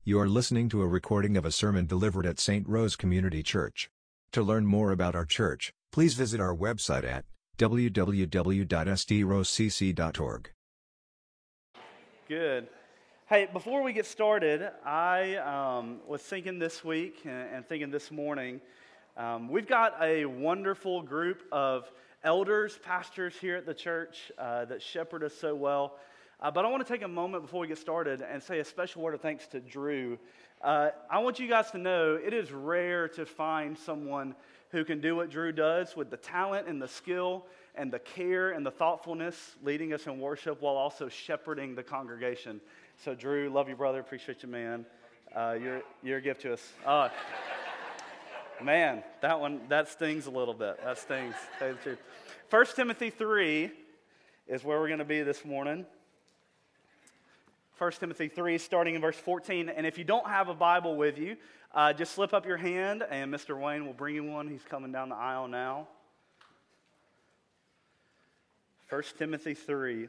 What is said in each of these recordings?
You are listening to a recording of a sermon delivered at St. Rose Community Church. To learn more about our church, please visit our website at www.sdrosecc.org. Good. Hey, before we get started, I was thinking this week and thinking this morning, we've got a wonderful group of elders, pastors here at the church that shepherd us so well. But I want to take a moment before we get started and say a special word of thanks to Drew. I want you guys to know it is rare to find someone who can do what Drew does with the talent and the skill and the care and the thoughtfulness leading us in worship while also shepherding the congregation. So Drew, love you, brother. Appreciate you, man. You're a gift to us. Man, that stings a little bit. That stings. Tell you the truth. 1 Timothy 3 is where we're going to be this morning. 1 Timothy 3, starting in verse 14. And if you don't have a Bible with you, just slip up your hand, and Mr. Wayne will bring you one. He's coming down the aisle now. 1 Timothy 3.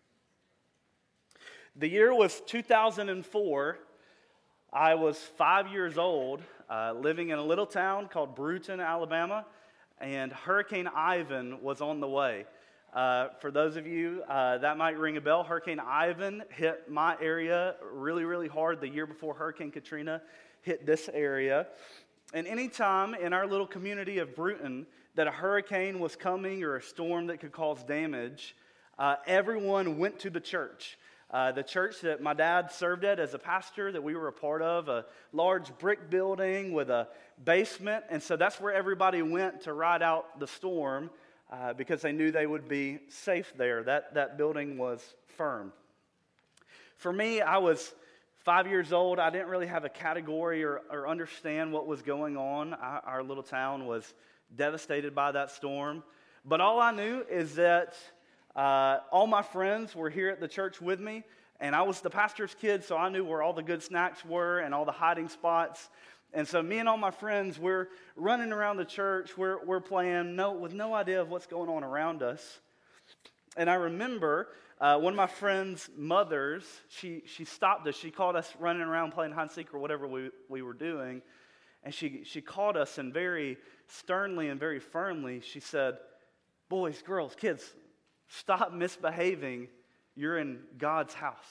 The year was 2004. I was 5 years old, living in a little town called Brewton, Alabama, and Hurricane Ivan was on the way. For those of you that might ring a bell, Hurricane Ivan hit my area really, really hard the year before Hurricane Katrina hit this area. And anytime in our little community of Brewton that a hurricane was coming or a storm that could cause damage, everyone went to the church. The church that my dad served at as a pastor, that we were a part of, a large brick building with a basement. And so that's where everybody went to ride out the storm because they knew they would be safe there. That building was firm. For me, I was 5 years old. I didn't really have a category or understand what was going on. Our little town was devastated by that storm. But all I knew is that all my friends were here at the church with me, and I was the pastor's kid, so I knew where all the good snacks were and all the hiding spots. And so me and all my friends, we're running around the church, we're playing with no idea of what's going on around us. And I remember one of my friend's mothers, she stopped us. She caught us running around playing hide and seek or whatever we were doing. And she called us, and very sternly and very firmly, she said, "Boys, girls, kids, stop misbehaving. You're in God's house.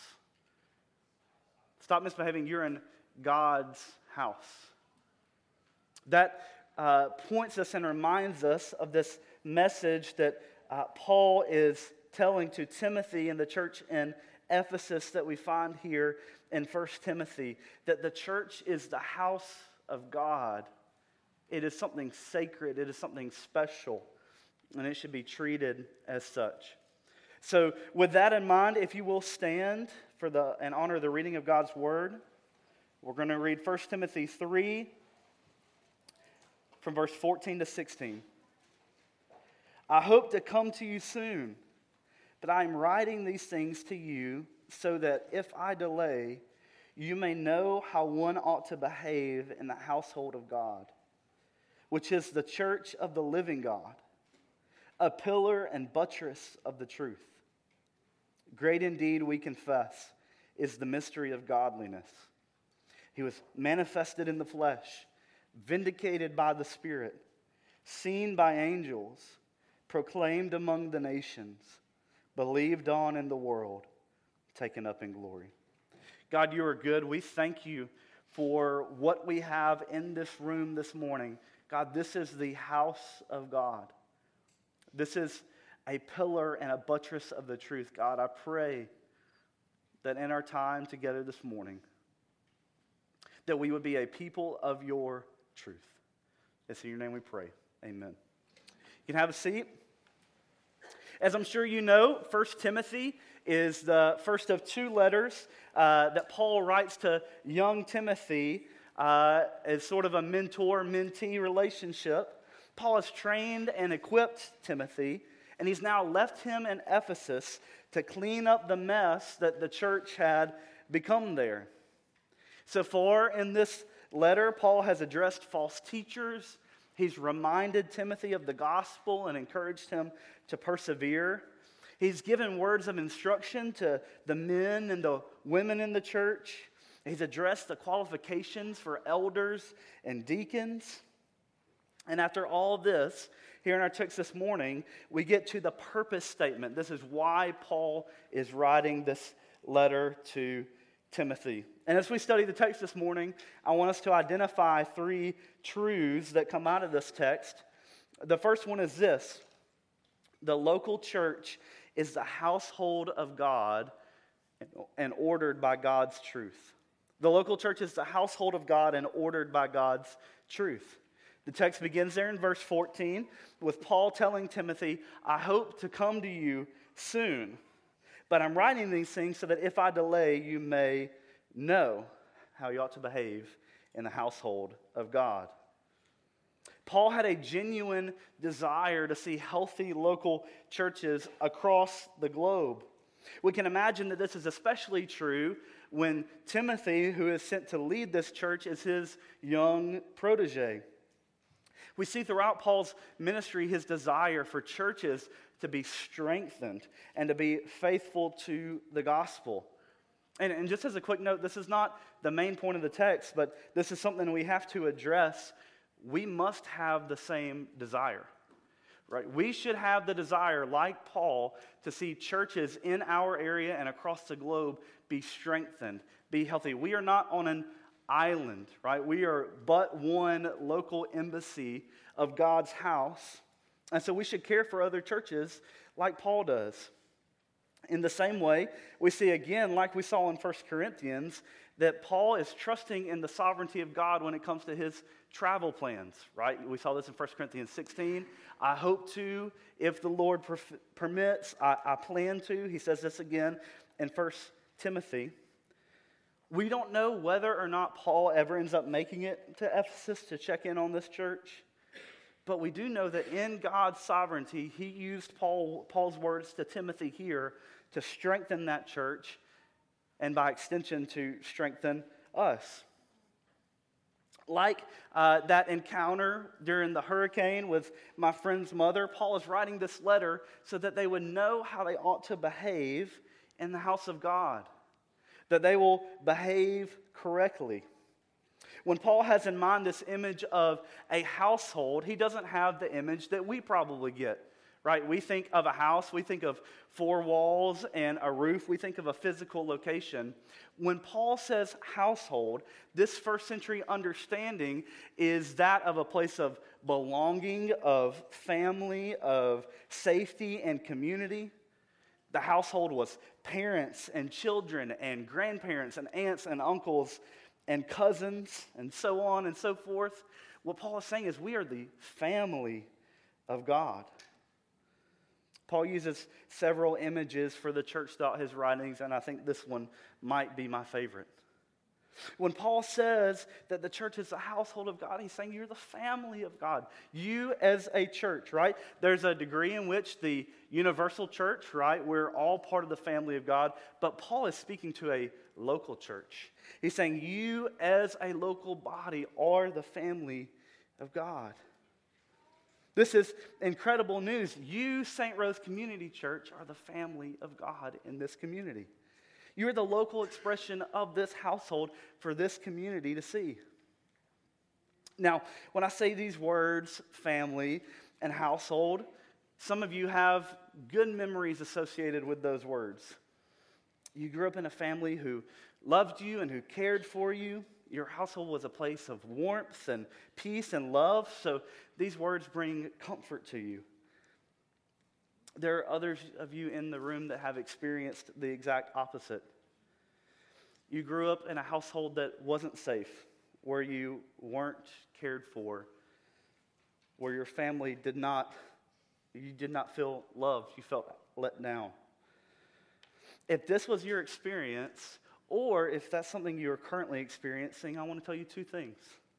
Stop misbehaving. You're in God's house." That points us and reminds us of this message that Paul is telling to Timothy and the church in Ephesus that we find here in 1 Timothy, that the church is the house of God. It is something sacred. It is something special, and it should be treated as such. So with that in mind, if you will stand and honor the reading of God's Word, we're going to read 1 Timothy 3 from verse 14 to 16. "I hope to come to you soon, but I am writing these things to you so that if I delay, you may know how one ought to behave in the household of God, which is the church of the living God, a pillar and buttress of the truth. Great indeed, we confess, is the mystery of godliness. He was manifested in the flesh, vindicated by the Spirit, seen by angels, proclaimed among the nations, believed on in the world, taken up in glory." God, you are good. We thank you for what we have in this room this morning. God, this is the house of God. This is a pillar and a buttress of the truth. God, I pray that in our time together this morning, that we would be a people of your truth. It's in your name we pray. Amen. You can have a seat. As I'm sure you know, 1 Timothy is the first of two letters that Paul writes to young Timothy as sort of a mentor-mentee relationship. Paul has trained and equipped Timothy, and he's now left him in Ephesus to clean up the mess that the church had become there. So far in this letter, Paul has addressed false teachers. He's reminded Timothy of the gospel and encouraged him to persevere. He's given words of instruction to the men and the women in the church. He's addressed the qualifications for elders and deacons. And after all this, here in our text this morning, we get to the purpose statement. This is why Paul is writing this letter to Timothy. And as we study the text this morning, I want us to identify 3 truths that come out of this text. The first one is this: the local church is the household of God and ordered by God's truth. The local church is the household of God and ordered by God's truth. The text begins there in verse 14 with Paul telling Timothy, I hope to come to you soon, but I'm writing these things so that if I delay, you may know how you ought to behave in the household of God. Paul had a genuine desire to see healthy local churches across the globe. We can imagine that this is especially true when Timothy, who is sent to lead this church, is his young protege. We see throughout Paul's ministry his desire for churches to be strengthened and to be faithful to the gospel. And just as a quick note, this is not the main point of the text, but this is something we have to address. We must have the same desire, right? We should have the desire, like Paul, to see churches in our area and across the globe be strengthened, be healthy. We are not on an island, right? We are but one local embassy of God's house. And so we should care for other churches like Paul does. In the same way, we see again, like we saw in 1 Corinthians, that Paul is trusting in the sovereignty of God when it comes to his travel plans, right? We saw this in 1 Corinthians 16. I hope to, if the Lord permits, I plan to. He says this again in 1 Timothy. We don't know whether or not Paul ever ends up making it to Ephesus to check in on this church, but we do know that in God's sovereignty, he used Paul's words to Timothy here to strengthen that church and by extension to strengthen us. Like that encounter during the hurricane with my friend's mother, Paul is writing this letter so that they would know how they ought to behave in the house of God, that they will behave correctly. When Paul has in mind this image of a household, he doesn't have the image that we probably get, right? We think of a house, we think of 4 walls and a roof, we think of a physical location. When Paul says household, this first century understanding is that of a place of belonging, of family, of safety and community. The household was parents and children and grandparents and aunts and uncles and cousins and so on and so forth. What Paul is saying is we are the family of God. Paul uses several images for the church throughout his writings, and I think this one might be my favorite. When Paul says that the church is the household of God, he's saying you're the family of God. You as a church, right? There's a degree in which the universal church, right? We're all part of the family of God. But Paul is speaking to a local church. He's saying you as a local body are the family of God. This is incredible news. You, St. Rose Community Church, are the family of God in this community. You are the local expression of this household for this community to see. Now, when I say these words, family and household, some of you have good memories associated with those words. You grew up in a family who loved you and who cared for you. Your household was a place of warmth and peace and love, so these words bring comfort to you. There are others of you in the room that have experienced the exact opposite. You grew up in a household that wasn't safe, where you weren't cared for, where your family you did not feel loved, you felt let down. If this was your experience, or if that's something you're currently experiencing, I want to tell you 2 things.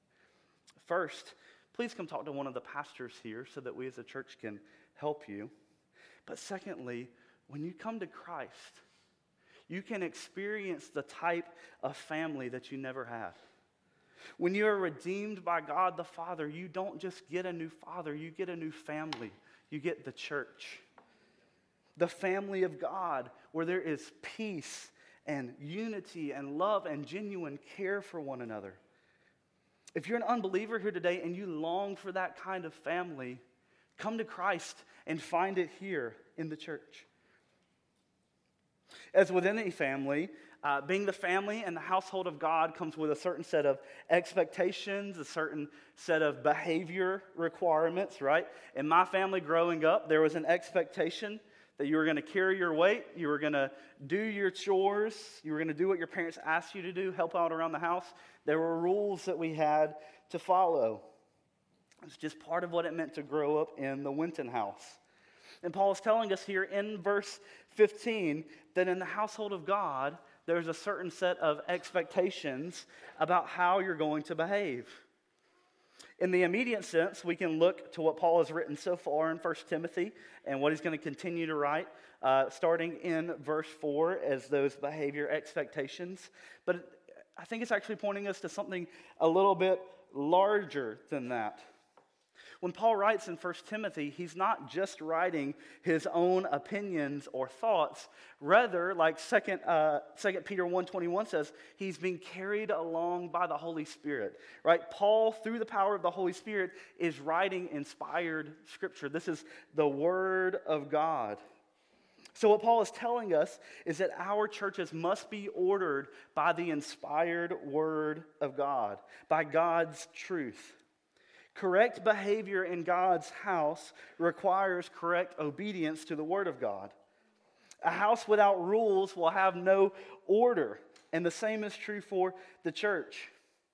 First, please come talk to one of the pastors here so that we as a church can help you. But secondly, when you come to Christ, you can experience the type of family that you never had. When you are redeemed by God the Father, you don't just get a new father, you get a new family. You get the church. The family of God, where there is peace and unity and love and genuine care for one another. If you're an unbeliever here today and you long for that kind of family, come to Christ and find it here in the church. As with any family, being the family and the household of God comes with a certain set of expectations, a certain set of behavior requirements, right? In my family growing up, there was an expectation that you were going to carry your weight, you were going to do your chores, you were going to do what your parents asked you to do, help out around the house. There were rules that we had to follow. It's just part of what it meant to grow up in the Winton house. And Paul is telling us here in verse 15 that in the household of God, there's a certain set of expectations about how you're going to behave. In the immediate sense, we can look to what Paul has written so far in 1 Timothy and what he's going to continue to write, starting in verse 4 as those behavior expectations. But I think it's actually pointing us to something a little bit larger than that. When Paul writes in 1 Timothy, he's not just writing his own opinions or thoughts. Rather, like 2 Peter 1:21 says, he's being carried along by the Holy Spirit. Right? Paul, through the power of the Holy Spirit, is writing inspired scripture. This is the Word of God. So what Paul is telling us is that our churches must be ordered by the inspired Word of God, by God's truth. Correct behavior in God's house requires correct obedience to the Word of God. A house without rules will have no order, and the same is true for the church.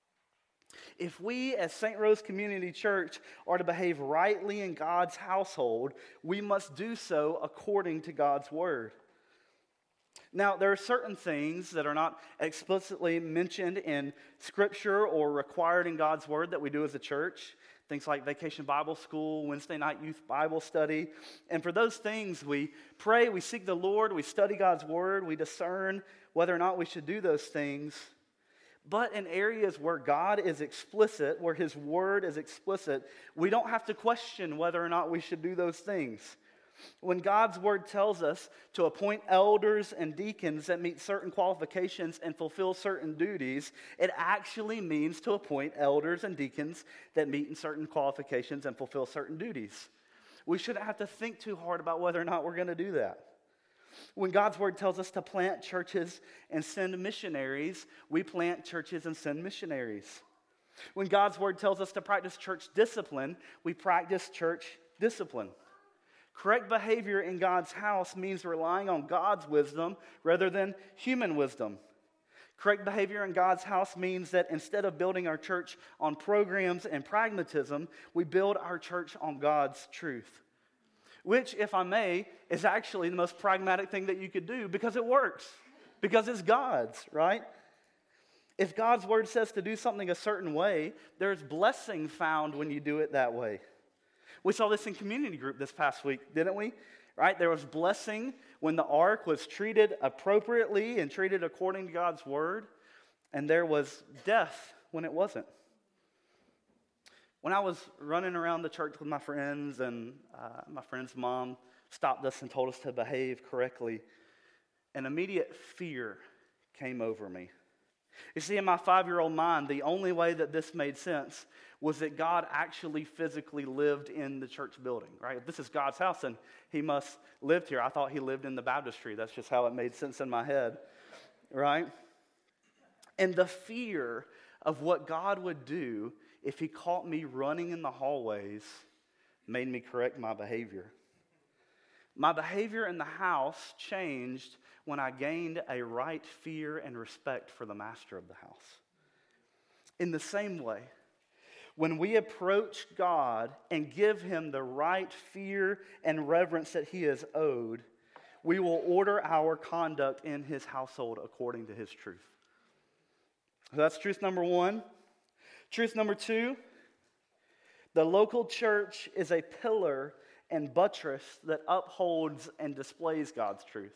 If we as St. Rose Community Church are to behave rightly in God's household, we must do so according to God's Word. Now, there are certain things that are not explicitly mentioned in Scripture or required in God's Word that we do as a church. Things like Vacation Bible School, Wednesday night youth Bible study. And for those things, we pray, we seek the Lord, we study God's Word, we discern whether or not we should do those things. But in areas where God is explicit, where His Word is explicit, we don't have to question whether or not we should do those things. When God's Word tells us to appoint elders and deacons that meet certain qualifications and fulfill certain duties, it actually means to appoint elders and deacons that meet in certain qualifications and fulfill certain duties. We shouldn't have to think too hard about whether or not we're going to do that. When God's Word tells us to plant churches and send missionaries, we plant churches and send missionaries. When God's Word tells us to practice church discipline, we practice church discipline. Correct behavior in God's house means relying on God's wisdom rather than human wisdom. Correct behavior in God's house means that instead of building our church on programs and pragmatism, we build our church on God's truth. Which, if I may, is actually the most pragmatic thing that you could do because it works. Because it's God's, right? If God's Word says to do something a certain way, there's blessing found when you do it that way. We saw this in community group this past week, didn't we? Right? There was blessing when the ark was treated appropriately and treated according to God's Word, and there was death when it wasn't. When I was running around the church with my friends, and my friend's mom stopped us and told us to behave correctly, an immediate fear came over me. You see, in my 5-year-old mind, the only way that this made sense was that God actually physically lived in the church building, right? If this is God's house, then He must live here. I thought He lived in the baptistry. That's just how it made sense in my head, right? And the fear of what God would do if He caught me running in the hallways made me correct my behavior. My behavior in the house changed when I gained a right fear and respect for the master of the house. In the same way, when we approach God and give Him the right fear and reverence that He is owed, we will order our conduct in His household according to His truth. So that's truth number one. Truth number two, the local church is a pillar and buttress that upholds and displays God's truth.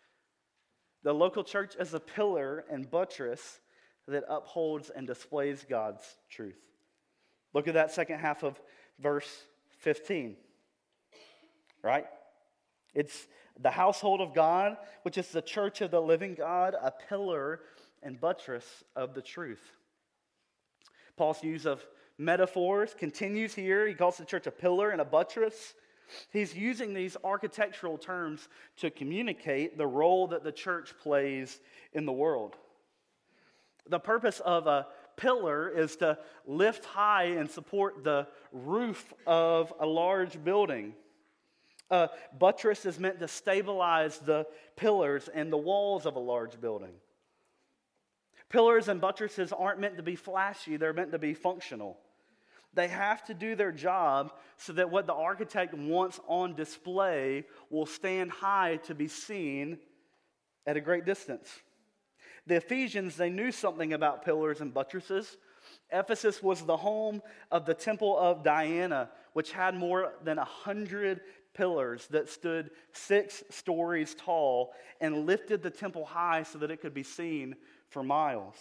The local church is a pillar and buttress that upholds and displays God's truth. Look at that second half of verse 15. Right? It's the household of God, which is the church of the living God, a pillar and buttress of the truth. Paul's use of metaphors continues here. He calls the church a pillar and a buttress. He's using these architectural terms to communicate the role that the church plays in the world. The purpose of a pillar is to lift high and support the roof of a large building. A buttress is meant to stabilize the pillars and the walls of a large building. Pillars and buttresses aren't meant to be flashy, they're meant to be functional. They have to do their job so that what the architect wants on display will stand high to be seen at a great distance. The Ephesians, they knew something about pillars and buttresses. Ephesus was the home of the temple of Diana, which had more than 100 pillars that stood 6 stories tall and lifted the temple high so that it could be seen for miles.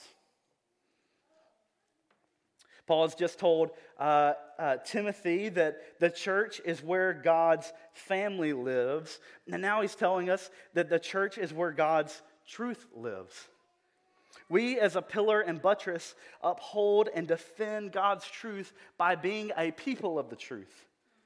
Paul has just told Timothy that the church is where God's family lives. And now he's telling us that the church is where God's truth lives. We, as a pillar and buttress, uphold and defend God's truth by being a people of the truth.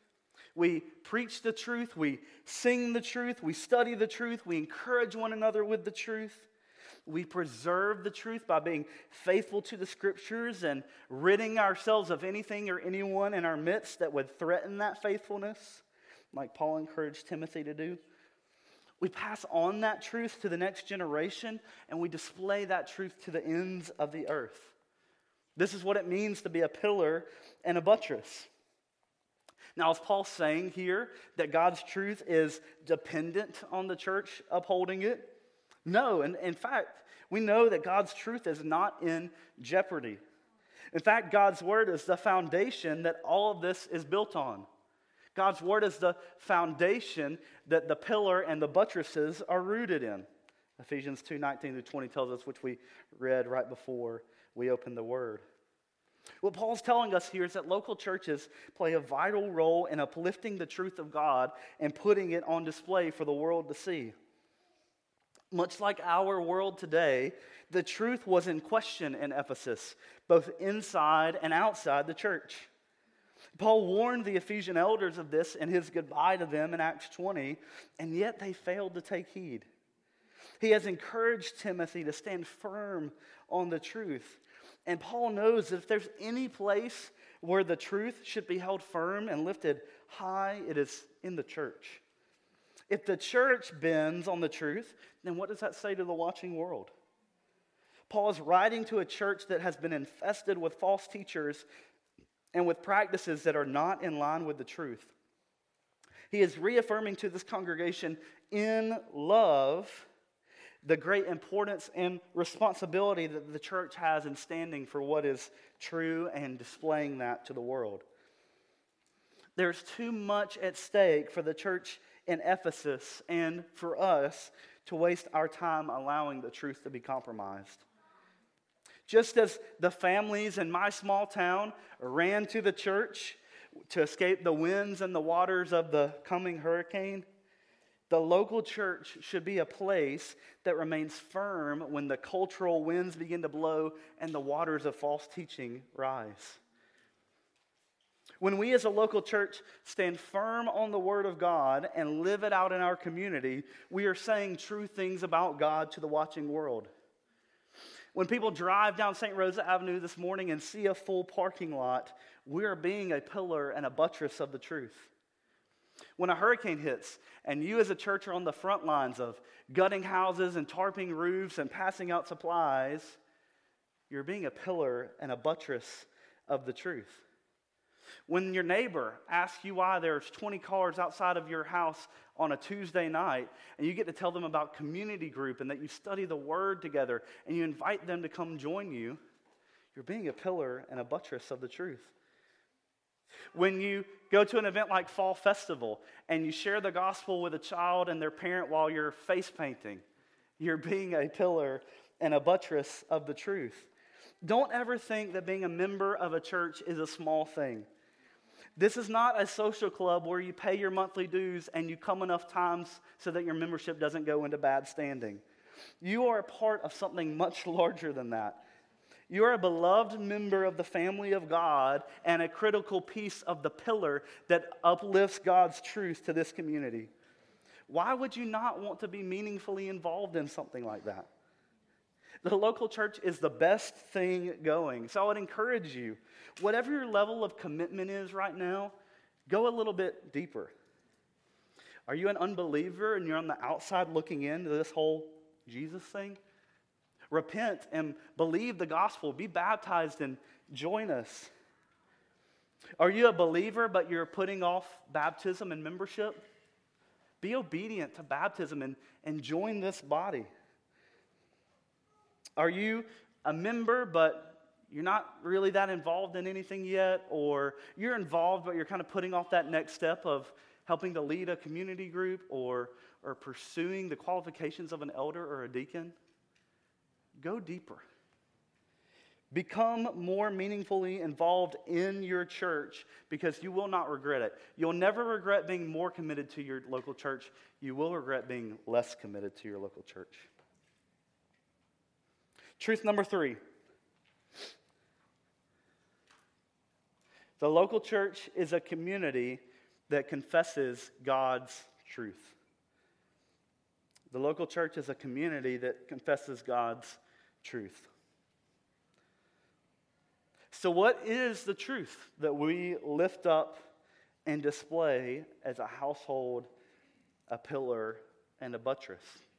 We preach the truth, we sing the truth, we study the truth, we encourage one another with the truth. We preserve the truth by being faithful to the Scriptures and ridding ourselves of anything or anyone in our midst that would threaten that faithfulness, like Paul encouraged Timothy to do. We pass on that truth to the next generation, and we display that truth to the ends of the earth. This is what it means to be a pillar and a buttress. Now, is Paul saying here that God's truth is dependent on the church upholding it? No, and in fact, we know that God's truth is not in jeopardy. In fact, God's word is the foundation that all of this is built on. God's word is the foundation that the pillar and the buttresses are rooted in. Ephesians 2:19-20 tells us, which we read right before we opened the word. What Paul's telling us here is that local churches play a vital role in uplifting the truth of God and putting it on display for the world to see. Much like our world today, the truth was in question in Ephesus, both inside and outside the church. Paul warned the Ephesian elders of this in his goodbye to them in Acts 20, and yet they failed to take heed. He has encouraged Timothy to stand firm on the truth. And Paul knows that if there's any place where the truth should be held firm and lifted high, it is in the church. If the church bends on the truth, then what does that say to the watching world? Paul is writing to a church that has been infested with false teachers and with practices that are not in line with the truth. He is reaffirming to this congregation in love the great importance and responsibility that the church has in standing for what is true and displaying that to the world. There's too much at stake for the church in Ephesus and for us to waste our time allowing the truth to be compromised. Just as the families in my small town ran to the church to escape the winds and the waters of the coming hurricane, the local church should be a place that remains firm when the cultural winds begin to blow and the waters of false teaching rise. When we as a local church stand firm on the Word of God and live it out in our community, we are saying true things about God to the watching world. When people drive down St. Rosa Avenue this morning and see a full parking lot, we are being a pillar and a buttress of the truth. When a hurricane hits and you as a church are on the front lines of gutting houses and tarping roofs and passing out supplies, you're being a pillar and a buttress of the truth. When your neighbor asks you why there's 20 cars outside of your house on a Tuesday night, and you get to tell them about community group and that you study the Word together, and you invite them to come join you, you're being a pillar and a buttress of the truth. When you go to an event like Fall Festival and you share the gospel with a child and their parent while you're face painting, you're being a pillar and a buttress of the truth. Don't ever think that being a member of a church is a small thing. This is not a social club where you pay your monthly dues and you come enough times so that your membership doesn't go into bad standing. You are a part of something much larger than that. You are a beloved member of the family of God and a critical piece of the pillar that uplifts God's truth to this community. Why would you not want to be meaningfully involved in something like that? The local church is the best thing going. So I would encourage you, whatever your level of commitment is right now, go a little bit deeper. Are you an unbeliever and you're on the outside looking into this whole Jesus thing? Repent and believe the gospel. Be baptized and join us. Are you a believer but you're putting off baptism and membership? Be obedient to baptism and join this body. Are you a member but you're not really that involved in anything yet? Or you're involved but you're kind of putting off that next step of helping to lead a community group or pursuing the qualifications of an elder or a deacon? Go deeper. Become more meaningfully involved in your church because you will not regret it. You'll never regret being more committed to your local church. You will regret being less committed to your local church. Truth number 3. The local church is a community that confesses God's truth. The local church is a community that confesses God's truth. So what is the truth that we lift up and display as a household, a pillar, and a buttress?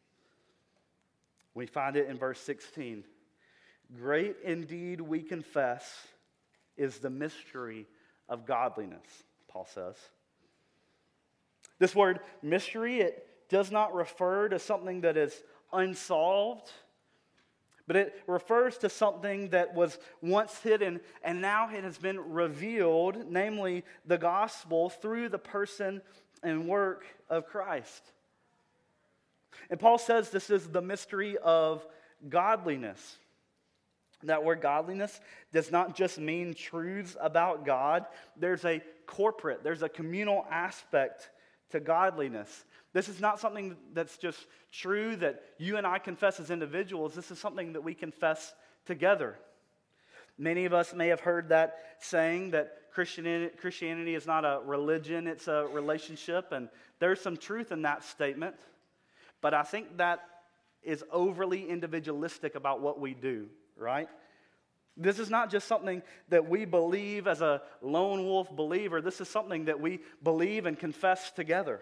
We find it in verse 16. Great indeed, we confess, is the mystery of godliness, Paul says. This word mystery, it does not refer to something that is unsolved, but it refers to something that was once hidden and now it has been revealed, namely the gospel through the person and work of Christ. And Paul says this is the mystery of godliness. That word godliness does not just mean truths about God. There's a corporate, there's a communal aspect to godliness. This is not something that's just true that you and I confess as individuals. This is something that we confess together. Many of us may have heard that saying that Christianity is not a religion, it's a relationship, and there's some truth in that statement. But I think that is overly individualistic about what we do, right? This is not just something that we believe as a lone wolf believer. This is something that we believe and confess together.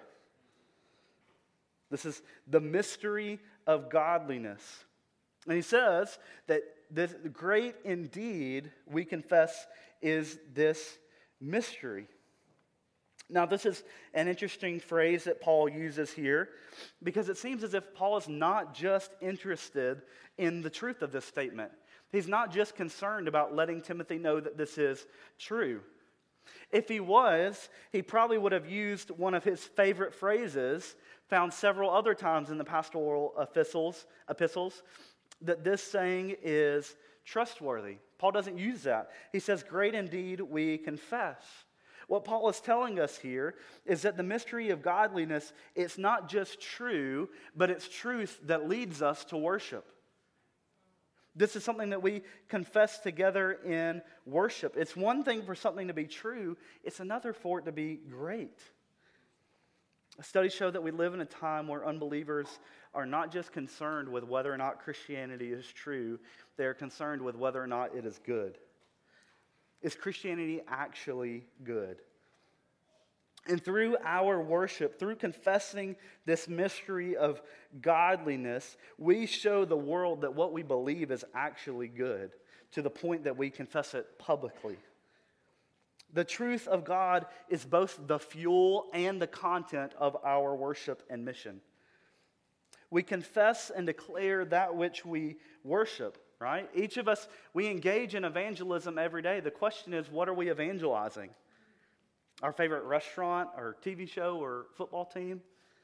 This is the mystery of godliness. And he says that this great indeed, we confess, is this mystery. Now, this is an interesting phrase that Paul uses here because it seems as if Paul is not just interested in the truth of this statement. He's not just concerned about letting Timothy know that this is true. If he was, he probably would have used one of his favorite phrases, found several other times in the pastoral epistles, that this saying is trustworthy. Paul doesn't use that. He says, great indeed we confess. What Paul is telling us here is that the mystery of godliness, it's not just true, but it's truth that leads us to worship. This is something that we confess together in worship. It's one thing for something to be true, it's another for it to be great. Studies show that we live in a time where unbelievers are not just concerned with whether or not Christianity is true, they are concerned with whether or not it is good. Is Christianity actually good? And through our worship, through confessing this mystery of godliness, we show the world that what we believe is actually good, to the point that we confess it publicly. The truth of God is both the fuel and the content of our worship and mission. We confess and declare that which we worship, right? Each of us, we engage in evangelism every day. The question is, what are we evangelizing? Our favorite restaurant or TV show or football team?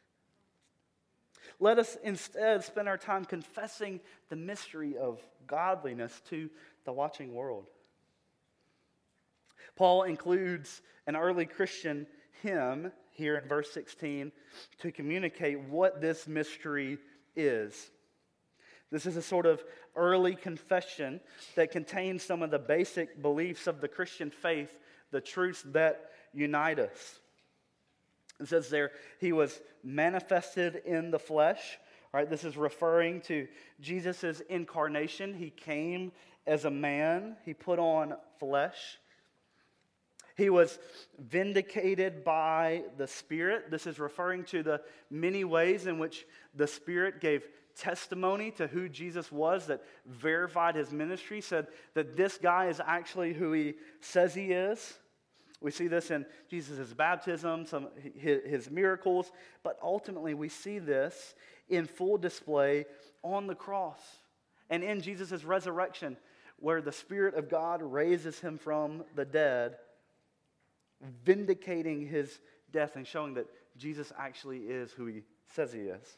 Let us instead spend our time confessing the mystery of godliness to the watching world. Paul includes an early Christian hymn here in verse 16 to communicate what this mystery is. This is a sort of early confession that contains some of the basic beliefs of the Christian faith, the truths that unite us. It says there, he was manifested in the flesh. All right, this is referring to Jesus' incarnation. He came as a man. He put on flesh. He was vindicated by the Spirit. This is referring to the many ways in which the Spirit gave testimony to who Jesus was, that verified his ministry, said that this guy is actually who he says he is. We see this in Jesus' baptism, his miracles, but ultimately we see this in full display on the cross and in Jesus' resurrection, where the Spirit of God raises him from the dead, vindicating his death and showing that Jesus actually is who he says he is.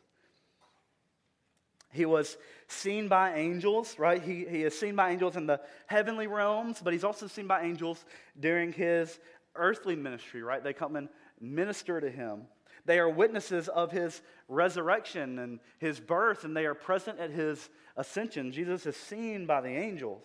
He was seen by angels, right? He is seen by angels in the heavenly realms, but he's also seen by angels during his earthly ministry, right? They come and minister to him. They are witnesses of his resurrection and his birth, and they are present at his ascension. Jesus is seen by the angels.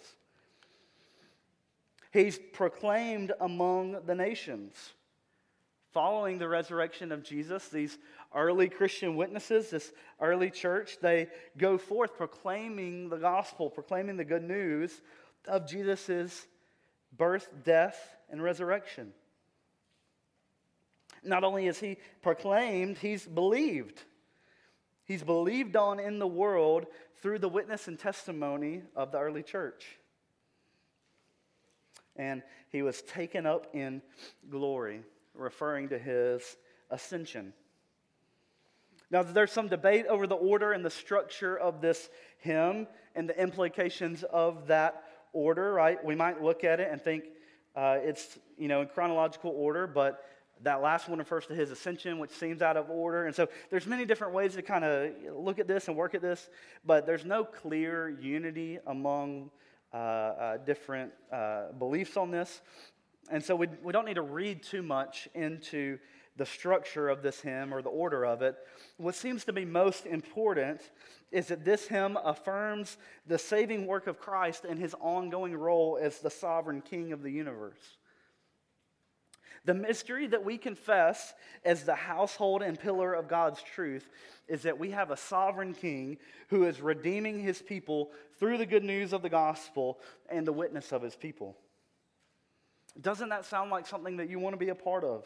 He's proclaimed among the nations. Following the resurrection of Jesus, these early Christian witnesses, this early church, they go forth proclaiming the gospel, proclaiming the good news of Jesus' birth, death, and resurrection. Not only is he proclaimed, he's believed. He's believed on in the world through the witness and testimony of the early church. And he was taken up in glory, referring to his ascension. Now, there's some debate over the order and the structure of this hymn and the implications of that order, right? We might look at it and think it's, in chronological order, but that last one refers to his ascension, which seems out of order. And so there's many different ways to kind of look at this and work at this, but there's no clear unity among different beliefs on this. And so we don't need to read too much into the structure of this hymn or the order of it. What seems to be most important is that this hymn affirms the saving work of Christ and his ongoing role as the sovereign king of the universe. The mystery that we confess as the household and pillar of God's truth is that we have a sovereign king who is redeeming his people through the good news of the gospel and the witness of his people. Doesn't that sound like something that you want to be a part of?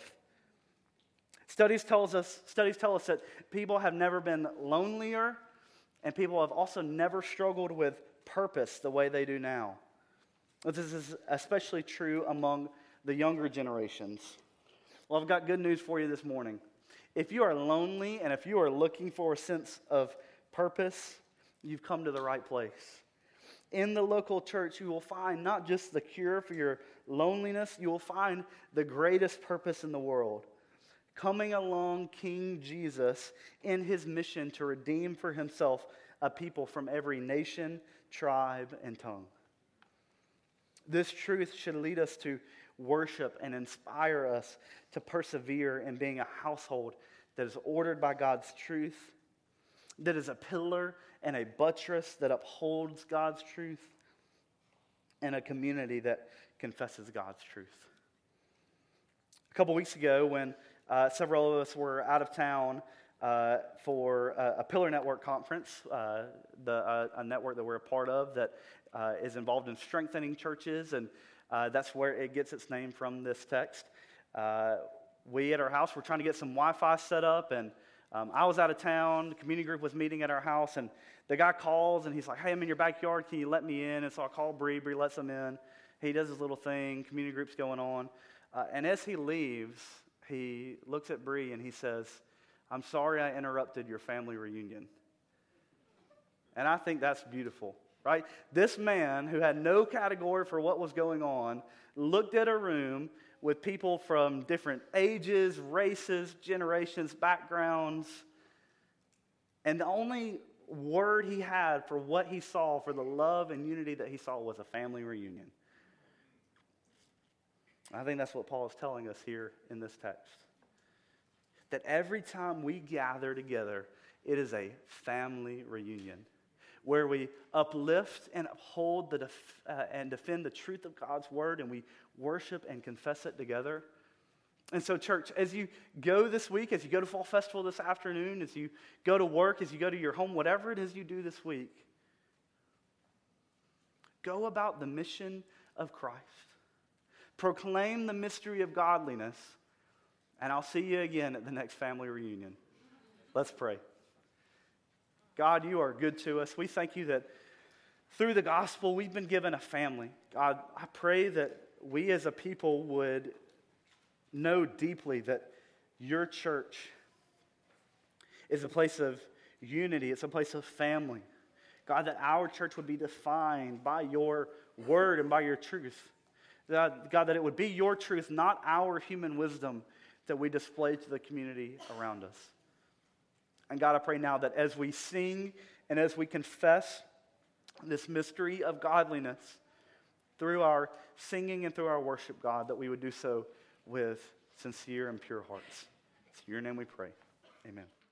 Studies tell us that people have never been lonelier, and people have also never struggled with purpose the way they do now. This is especially true among the younger generations. Well, I've got good news for you this morning. If you are lonely and if you are looking for a sense of purpose, you've come to the right place. In the local church, you will find not just the cure for your loneliness, you will find the greatest purpose in the world. Coming along King Jesus in his mission to redeem for himself a people from every nation, tribe, and tongue. This truth should lead us to worship and inspire us to persevere in being a household that is ordered by God's truth, that is a pillar and a buttress that upholds God's truth, and a community that confesses God's truth. A couple weeks ago, when several of us were out of town for a Pillar Network conference, a network that we're a part of that is involved in strengthening churches, and that's where it gets its name from, this text. We at our house were trying to get some Wi-Fi set up, and I was out of town. The community group was meeting at our house, and the guy calls, and he's like, "Hey, I'm in your backyard. Can you let me in?" And so I call Bree. Bree lets him in. He does his little thing. Community group's going on. And as he leaves, he looks at Bree, and he says, "I'm sorry I interrupted your family reunion." And I think that's beautiful, right? This man who had no category for what was going on looked at a room with people from different ages, races, generations, backgrounds, and the only word he had for what he saw, for the love and unity that he saw, was a family reunion. I think that's what Paul is telling us here in this text. That every time we gather together, it is a family reunion where we uplift and uphold and defend the truth of God's word, and we worship and confess it together. And so, church, as you go this week, as you go to Fall Festival this afternoon, as you go to work, as you go to your home, whatever it is you do this week, go about the mission of Christ. Proclaim the mystery of godliness, and I'll see you again at the next family reunion. Let's pray. God, you are good to us. We thank you that through the gospel we've been given a family. God, I pray that we as a people would know deeply that your church is a place of unity. It's a place of family. God, that our church would be defined by your word and by your truth. God, that it would be your truth, not our human wisdom, that we display to the community around us. And God, I pray now that as we sing and as we confess this mystery of godliness through our singing and through our worship, God, that we would do so with sincere and pure hearts. It's in your name we pray. Amen.